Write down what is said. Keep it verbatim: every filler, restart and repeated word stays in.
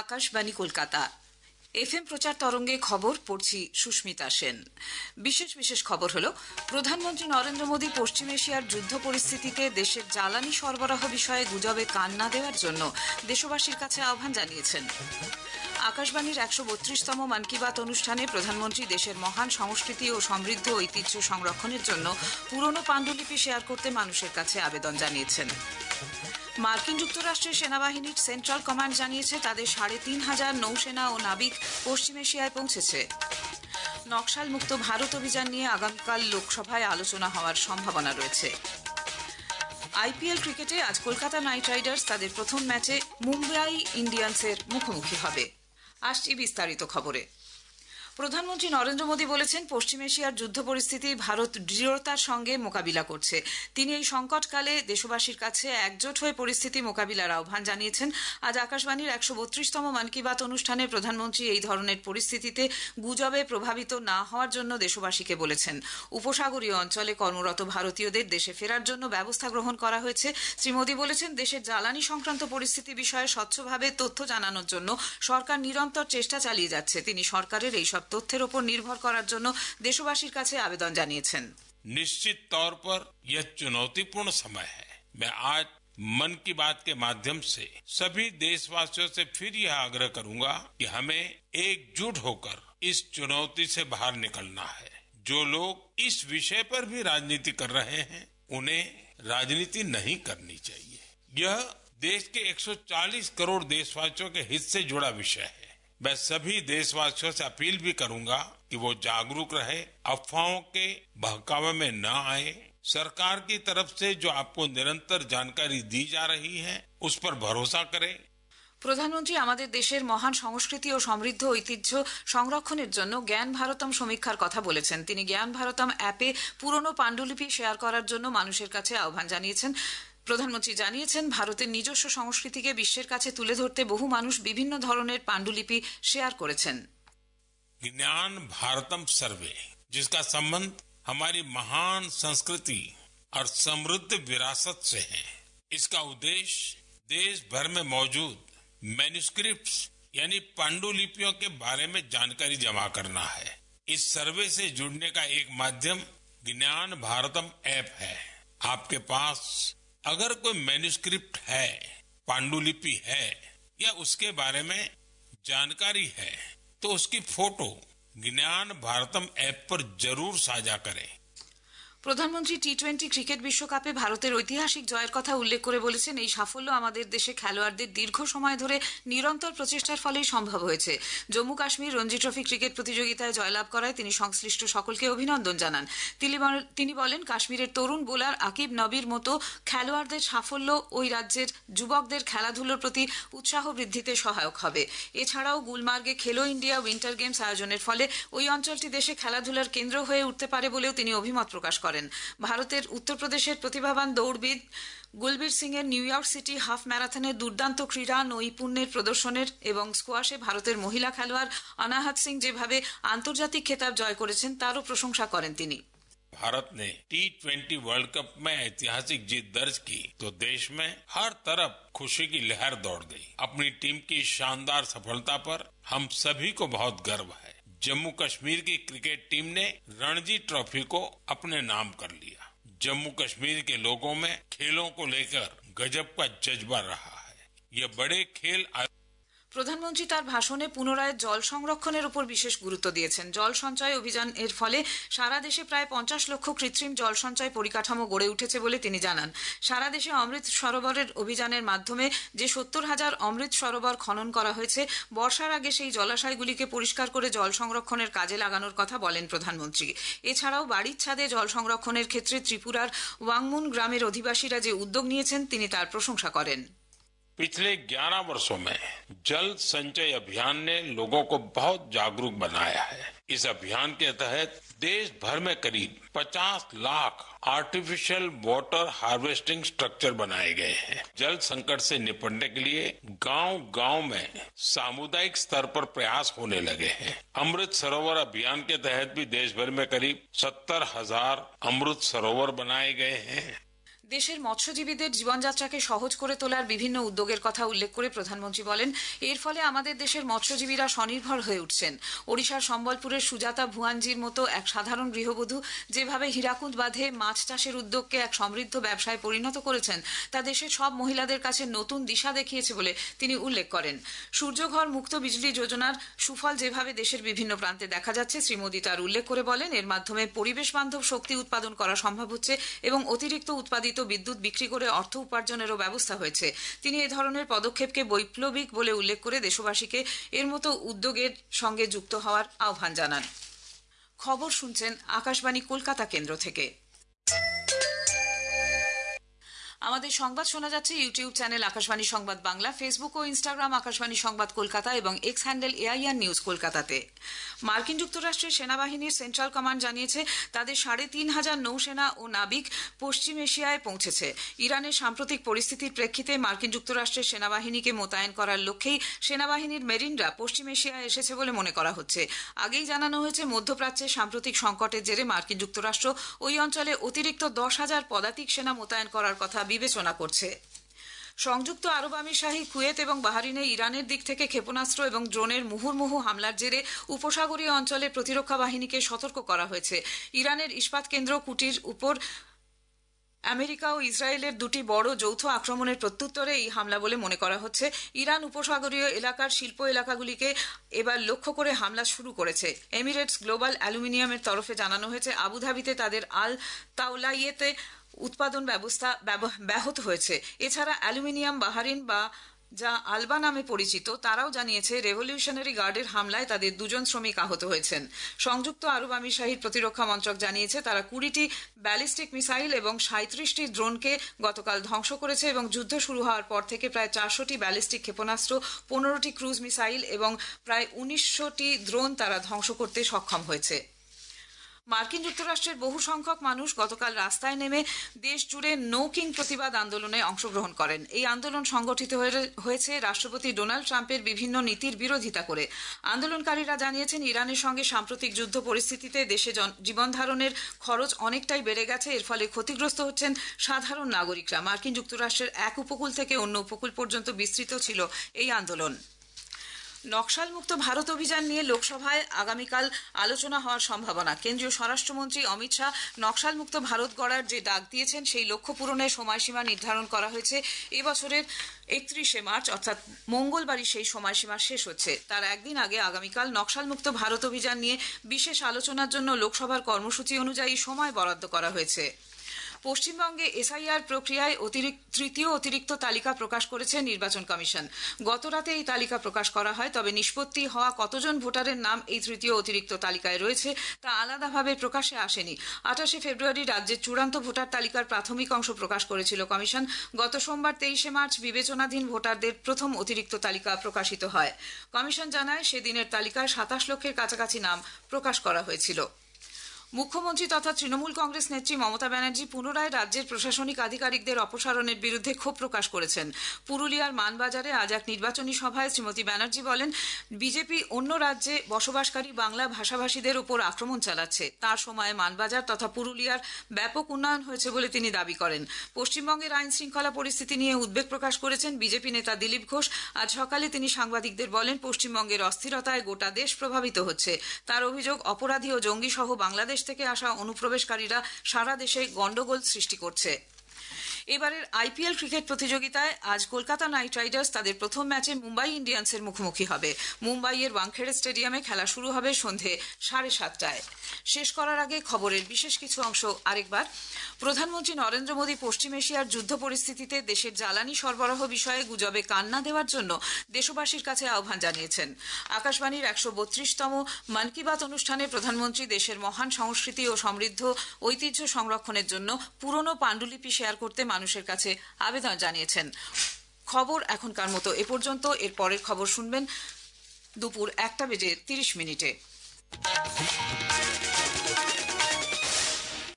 Akashvani Kolkata FM প্রচার তরঙ্গে খবর পড়ছি সুস্মিতা সেন। বিশেষ বিশেষ খবর হলো, প্রধানমন্ত্রী নরেন্দ্র মোদী পশ্চিম এশিয়ার যুদ্ধ পরিস্থিতিতে দেশের জ্বালানি সরবরাহ বিষয়ে গুজবে কান না দেওয়ার জন্য দেশবাসীর কাছে আহ্বান জানিয়েছেন। আকাশবাণীর একশো বত্রিশতম মন কি বাত অনুষ্ঠানে প্রধানমন্ত্রী দেশের মহান সংস্কৃতি ও সমৃদ্ধ ঐতিহ্য সংরক্ষণের জন্য পুরনো পাণ্ডুলিপি শেয়ার করতে মানুষের কাছে আবেদন জানিয়েছেন। মার্কিন যুক্তরাষ্ট্রের সেনাবাহিনীর সেন্ট্রাল কমান্ড জানিয়েছে তাদের সাড়ে তিন হাজার নৌসেনা ও নাবিক পশ্চিম এশিয়ায় পৌঁছেছে। নকশাল মুক্ত ভারত অভিযান নিয়ে আগামীকাল লোকসভায় আলোচনা হওয়ার সম্ভাবনা রয়েছে। আইপিএল ক্রিকেটে আজ কলকাতা নাইট রাইডার্স তাদের প্রথম ম্যাচে মুম্বাই ইন্ডিয়ান্সের মুখোমুখি হবে। আসছি বিস্তারিত খবরে। প্রধানমন্ত্রী নরেন্দ্র মোদী বলেছেন, পশ্চিম এশিয়ার যুদ্ধ পরিস্থিতি ভারত দৃঢ়তার সঙ্গে মোকাবিলা করছে। তিনি এই সংকটকালে দেশবাসীর কাছে একজোট হয়ে পরিস্থিতি মোকাবিলার আহ্বান জানিয়েছেন। আজ আকাশবাণীর একশো বত্রিশতম মন কি বাত অনুষ্ঠানে প্রধানমন্ত্রী এই ধরনের পরিস্থিতিতে গুজবে প্রভাবিত না হওয়ার জন্য দেশবাসীকে বলেছেন। উপসাগরীয় অঞ্চলে কর্মরত ভারতীয়দের দেশে ফেরার জন্য ব্যবস্থা গ্রহণ করা হয়েছে। শ্রী মোদী বলেছেন, দেশের জ্বালানি সংক্রান্ত পরিস্থিতি বিষয়ে স্বচ্ছভাবে তথ্য জানানোর জন্য সরকার নিরন্তর চেষ্টা চালিয়ে যাচ্ছে। তিনি সরকারের এই তথ্যের উপর নির্ভর করার জন্য দেশবাসীর কাছে আবেদন জানিয়েছেন। निश्चित तौर पर यह चुनौतीपूर्ण समय है। मैं आज मन की बात के माध्यम से सभी देशवासियों से फिर यह आग्रह करूंगा कि हमें एकजुट होकर इस चुनौती से बाहर निकलना है। जो लोग इस विषय पर भी राजनीति कर रहे हैं, उन्हें राजनीति नहीं करनी चाहिए। यह देश के एक सौ चालीस करोड़ देशवासियों के हित से जुड़ा विषय है। मैं सभी देशवासियों से अपील भी करूंगा कि वो जागरूक रहे, अफवाहों के बहकावे में न आए। सरकार की तरफ से जो आपको निरंतर जानकारी दी जा रही है, उस पर भरोसा करें। প্রধানমন্ত্রী আমাদের দেশের মহান সংস্কৃতি ও সমৃদ্ধ ঐতিহ্য সংরক্ষণের জন্য জ্ঞান ভারতম সমীক্ষার কথা বলেছেন। তিনি জ্ঞান ভারতম অ্যাপে পুরনো পাণ্ডুলিপি শেয়ার করার জন্য মানুষের কাছে আহ্বান জানিয়েছেন। প্রধানমন্ত্রী জানিয়েছেন, ভারতের নিজস্ব সংস্কৃতিকে বিশ্বের কাছে তুলে ধরতে বহু মানুষ বিভিন্ন ধরনের পাণ্ডুলিপি শেয়ার করেছেন। ज्ञान भारतम सर्वे, जिसका संबंध हमारी महान संस्कृति और समृद्ध विरासत से है। इसका उद्देश्य देश भर में मौजूद मैन्युस्क्रिप्ट्स यानी पांडुलिपियों के बारे में जानकारी जमा करना है। इस सर्वे से जुड़ने का एक माध्यम ज्ञान भारतम ऐप है। आपके पास अगर कोई मैन्युस्क्रिप्ट है, पांडुलिपि है या उसके बारे में जानकारी है, तो उसकी फोटो ज्ञान भारतम ऐप पर जरूर साझा करें। প্রধানমন্ত্রী টি টোয়েন্টি ক্রিকেট বিশ্বকাপে ভারতের ঐতিহাসিক জয়ের কথা উল্লেখ করে বলেছেন, এই সাফল্য আমাদের দেশে খেলোয়াড়দের দীর্ঘ সময় ধরে নিরন্তর প্রচেষ্টার ফলেই সম্ভব হয়েছে। জম্মু কাশ্মীর রঞ্জি ট্রফি ক্রিকেট প্রতিযোগিতায় জয়লাভ করায় তিনি সংশ্লিষ্ট সকলকে অভিনন্দন জানান। তিনি বলেন, কাশ্মীরের তরুণ বোলার আকিব নবির মতো খেলোয়াড়দের সাফল্য ওই রাজ্যের যুবকদের খেলাধুলোর প্রতি উৎসাহ বৃদ্ধিতে সহায়ক হবে। এছাড়াও গুলমার্গে খেলো ইন্ডিয়া উইন্টার গেমস আয়োজনের ফলে ওই অঞ্চলটি দেশে খেলাধুলার কেন্দ্র হয়ে উঠতে পারে বলেও তিনি অভিমত প্রকাশ করেন। ভারতের উত্তরপ্রদেশের প্রতিভাবান দৌড়বিদ গুলবীর সিং এর নিউ ইয়র্ক সিটি হাফ ম্যারাথনের দুর্দান্ত ক্রীড়া নৈপুণ্যের প্রদর্শনের এবং স্কোয়াশে ভারতের মহিলা খেলোয়াড় অনাহত সিং যেভাবে আন্তর্জাতিক খেতাব জয় করেছেন তারও প্রশংসা করেন তিনি। भारत ने टी ट्वेंटी वर्ल्ड कप में ऐतिहासिक जीत दर्ज की तो देश में हर तरफ खुशी की लहर दौड़ गई। अपनी टीम की शानदार सफलता पर हम सभी को बहुत गर्व है। जम्मू कश्मीर की क्रिकेट टीम ने रणजी ट्रॉफी को अपने नाम कर लिया। जम्मू कश्मीर के लोगों में खेलों को लेकर गजब का जज्बा रहा है। ये बड़े खेल প্রধানমন্ত্রী তার ভাষণে পুনরায় জল সংরক্ষণের উপর বিশেষ গুরুত্ব দিয়েছেন। জল সঞ্চয় অভিযান এর ফলে সারা দেশে প্রায় পঞ্চাশ লক্ষ কৃত্রিম জল সঞ্চয় পরিকাঠামো গড়ে উঠেছে বলে তিনি জানান। সারা দেশে অমৃত সরোবরের অভিযানের মাধ্যমে যে সত্তর হাজার অমৃত সরোবর খনন করা হয়েছে, বর্ষার আগে সেই জলাশয়গুলিকে পরিষ্কার করে জল সংরক্ষণের কাজে লাগানোর কথা বলেন প্রধানমন্ত্রী। এছাড়াও বাড়ির ছাদে জল সংরক্ষণের ক্ষেত্রে ত্রিপুরার ওয়াংমুন গ্রামের অধিবাসীরা যে উদ্যোগ নিয়েছেন তিনি তার প্রশংসা করেন। पिछले ग्यारह वर्षों में जल संचय अभियान ने लोगों को बहुत जागरूक बनाया है। इस अभियान के तहत देश भर में करीब पचास lakh artificial water harvesting structure बनाए गए हैं। जल संकट से निपटने के लिए गांव-गांव में सामुदायिक स्तर पर प्रयास होने लगे हैं। अमृत सरोवर अभियान के तहत भी देश भर में करीब सत्तर हजार अमृत सरोवर बनाए गए हैं। দেশের মৎস্যজীবীদের জীবনযাত্রাকে সহজ করে তোলার বিভিন্ন উদ্যোগের কথা উল্লেখ করে প্রধানমন্ত্রী বলেন, এর ফলে আমাদের দেশের মৎস্যজীবীরা স্বনির্ভর হয়ে উঠছেন। ওড়িশার সম্বলপুরের সুজাতা ভুয়ানজির মতো এক সাধারণ গৃহবধূ যেভাবে হীরাকুদ বাঁধে মাছ চাষের উদ্যোগকে এক সমৃদ্ধ ব্যবসায় পরিণত করেছেন, তা দেশের সব মহিলাদের কাছে নতুন দিশা দেখিয়েছে বলে তিনি উল্লেখ করেন। সূর্যঘর মুক্ত বিজলি যোজনার সুফল যেভাবে দেশের বিভিন্ন প্রান্তে দেখা যাচ্ছে, শ্রী মোদী তার উল্লেখ করে বলেন, এর মাধ্যমে পরিবেশ বান্ধব শক্তি উৎপাদন করা সম্ভব হচ্ছে এবং অতিরিক্ত উৎপাদিত বিদ্যুৎ বিক্রি করে অর্থ উপার্জনেরও ব্যবস্থা হয়েছে। তিনি এ ধরনের পদক্ষেপকে বৈপ্লবিক বলে উল্লেখ করে দেশবাসীকে এর মতো উদ্যোগের সঙ্গে যুক্ত হওয়ার আহ্বান জানান। খবর শুনছেন আকাশবাণী কলকাতা কেন্দ্র থেকে। আমাদের সংবাদ শোনা যাচ্ছে ইউটিউব চ্যানেল আকাশবাণী সংবাদ বাংলা, ফেসবুক ও ইনস্টাগ্রাম আকাশবাণী সংবাদ কলকাতা এবং এক্স হ্যান্ডেল এআইআর নিউজ কলকাতাতে। মার্কিন যুক্তরাষ্ট্রের সেনাবাহিনীর সেন্ট্রাল কমান্ড জানিয়েছে তাদের সাড়ে তিন হাজার নৌসেনা ও নাবিক পশ্চিম এশিয়ায় পৌঁছেছে। ইরানের সাম্প্রতিক পরিস্থিতির প্রেক্ষিতে মার্কিন যুক্তরাষ্ট্রের সেনাবাহিনীকে মোতায়েন করার লক্ষ্যেই সেনাবাহিনীর মেরিনরা পশ্চিম এশিয়ায় এসেছে বলে মনে করা হচ্ছে। আগেই জানানো হয়েছে, মধ্যপ্রাচ্যের সাম্প্রতিক সংকটের জেরে মার্কিন যুক্তরাষ্ট্র ওই অঞ্চলে অতিরিক্ত দশ হাজার পদাতিক সেনা মোতায়েন করার কথা বিবেচনা করছে। সংযুক্ত আরব আমিরশাহী, কুয়েত এবং বাহরিনে ইরানের দিক থেকে ক্ষেপণাস্ত্র এবং ড্রোনের মুহুর্মুহু হামলার জেরে উপসাগরীয় অঞ্চলে প্রতিরক্ষা বাহিনীকে সতর্ক করা হয়েছে। ইরানের ইস্পাত কেন্দ্র কুটির উপর আমেরিকা ও ইসরায়েলের দুটি বড় যৌথ আক্রমণের প্রত্যুত্তরে এই হামলা বলে মনে করা হচ্ছে। ইরান উপসাগরীয় এলাকার শিল্প এলাকাগুলিকে এবার লক্ষ্য করে হামলা শুরু করেছে। এমিরেটস গ্লোবাল অ্যালুমিনিয়ামের তরফে জানানো হয়েছে, আবুধাবিতে তাদের আল তাওলাইয়েতে উৎপাদন ব্যবস্থা ব্যাহত হয়েছে। এছাড়া অ্যালুমিনিয়াম বাহরিন বা যা আলবা নামে পরিচিত, তারাও জানিয়েছে রেভলিউশনারি গার্ডের হামলায় তাদের দুজন শ্রমিক আহত হয়েছেন। সংযুক্ত আরব আমিরশাহীর প্রতিরক্ষা মন্ত্রক জানিয়েছে তারা কুড়িটি ব্যালিস্টিক মিসাইল এবং সাঁত্রিশটি ড্রোনকে গতকাল ধ্বংস করেছে এবং যুদ্ধ শুরু হওয়ার পর থেকে প্রায় চারশোটি ব্যালিস্টিক ক্ষেপণাস্ত্র, পনেরোটি ক্রুজ মিসাইল এবং প্রায় উনিশশোটি ড্রোন তারা ধ্বংস করতে সক্ষম হয়েছে। মার্কিন যুক্তরাষ্ট্রের বহু সংখ্যক মানুষ গতকাল রাস্তায় নেমে দেশ জুড়ে নো কিং প্রতিবাদ আন্দোলনে অংশগ্রহণ করেন। এই আন্দোলন সংগঠিত হয়েছে রাষ্ট্রপতি ডোনাল্ড ট্রাম্পের বিভিন্ন নীতির বিরোধিতা করে। আন্দোলনকারীরা জানিয়েছেন, ইরানের সঙ্গে সাম্প্রতিক যুদ্ধ পরিস্থিতিতে দেশে জীবনধারণের খরচ অনেকটাই বেড়ে গেছে। এর ফলে ক্ষতিগ্রস্ত হচ্ছেন সাধারণ নাগরিকরা। মার্কিন যুক্তরাষ্ট্রের এক উপকূল থেকে অন্য উপকূল পর্যন্ত বিস্তৃত ছিল এই আন্দোলন। নকশাল মুক্ত ভারত অভিযান নিয়ে লোকসভায় আগামীকাল আলোচনা হওয়ার সম্ভাবনা। কেন্দ্রীয় স্বরাষ্ট্রমন্ত্রী অমিত শাহ নকশাল মুক্ত ভারত গড়ার যে ডাক দিয়েছেন, সেই লক্ষ্য পূরণের সময়সীমা নির্ধারণ করা হয়েছে। এবছরের একত্রিশে মার্চ অর্থাৎ মঙ্গলবারই সেই সময়সীমা শেষ হচ্ছে। তার একদিন আগে আগামীকাল নকশাল মুক্ত ভারত অভিযান নিয়ে বিশেষ আলোচনার জন্য লোকসভার কর্মসূচি অনুযায়ী সময় বরাদ্দ করা হয়েছে। পশ্চিমবঙ্গে এসআইআর প্রক্রিয়ায় তৃতীয় অতিরিক্ত তালিকা প্রকাশ করেছে নির্বাচন কমিশন। গতরাতে এই তালিকা প্রকাশ করা হয়, তবে নিষ্পত্তি হওয়া কতজন ভোটারের নাম এই তৃতীয় অতিরিক্ত তালিকায় রয়েছে তা আলাদাভাবে প্রকাশে আসেনি। আঠাশে ফেব্রুয়ারি রাজ্যের চূড়ান্ত ভোটার তালিকার প্রাথমিক অংশ প্রকাশ করেছিল কমিশন। গত সোমবার তেইশে মার্চ বিবেচনাধীন ভোটারদের প্রথম অতিরিক্ত তালিকা প্রকাশিত হয়। কমিশন জানায়, সেদিনের তালিকায় সাতাশ লক্ষের কাছাকাছি নাম প্রকাশ করা হয়েছিল। মুখ্যমন্ত্রী তথা তৃণমূল কংগ্রেস নেত্রী মমতা ব্যানার্জি পুনরায় রাজ্যের প্রশাসনিক আধিকারিকদের অপসারণের বিরুদ্ধে ক্ষোভ প্রকাশ করেছেন। পুরুলিয়ার মানবাজারে আজ এক নির্বাচনী সভায় শ্রীমতী ব্যানার্জি বলেন, বিজেপি অন্য রাজ্যে বসবাসকারী বাংলা ভাষাভাষীদের ওপর আক্রমণ চালাচ্ছে। তার সময়ে মানবাজার তথা পুরুলিয়ার ব্যাপক উন্নয়ন হয়েছে বলে তিনি দাবি করেন। পশ্চিমবঙ্গের আইন শৃঙ্খলা পরিস্থিতি নিয়ে উদ্বেগ প্রকাশ করেছেন বিজেপি নেতা দিলীপ ঘোষ। আজ সকালে তিনি সাংবাদিকদের বলেন, পশ্চিমবঙ্গের অস্থিরতায় গোটা দেশ প্রভাবিত হচ্ছে। তার অভিযোগ, অপরাধী ও জঙ্গি সহ বাংলাদেশ থেকে আসা অনুপ্রবেশকারীরা সারা দেশে গন্ডগোল সৃষ্টি করছে। এবারের আইপিএল ক্রিকেট প্রতিযোগিতায় আজ কলকাতা নাইট রাইডার্স তাদের প্রথম ম্যাচে মুম্বাই ইন্ডিয়ান্সের মুখোমুখি হবে। মুম্বাইয়ের ওয়াংখেড়ে স্টেডিয়ামে খেলা শুরু হবে সন্ধে সাড়ে সাতটায়। শেষ করার আগে খবরের বিশেষ কিছু অংশ আরেকবার। প্রধানমন্ত্রী নরেন্দ্র মোদী পশ্চিম এশিয়ার যুদ্ধ পরিস্থিতিতে দেশের জ্বালানি সরবরাহ বিষয়ে গুজবে কান না দেওয়ার জন্য দেশবাসীর কাছে আহ্বান জানিয়েছেন। আকাশবাণীর একশো বত্রিশতম মন কি বাত অনুষ্ঠানে প্রধানমন্ত্রী দেশের মহান সংস্কৃতি ও সমৃদ্ধ ঐতিহ্য সংরক্ষণের জন্য পুরনো পাণ্ডুলিপি শেয়ার করতে মানুষের কাছে আবেদন জানিয়েছেন। খবর এখনকার মতো এ পর্যন্ত। এর পরের খবর শুনবেন দুপুর একটা বেজে তিরিশ মিনিটে।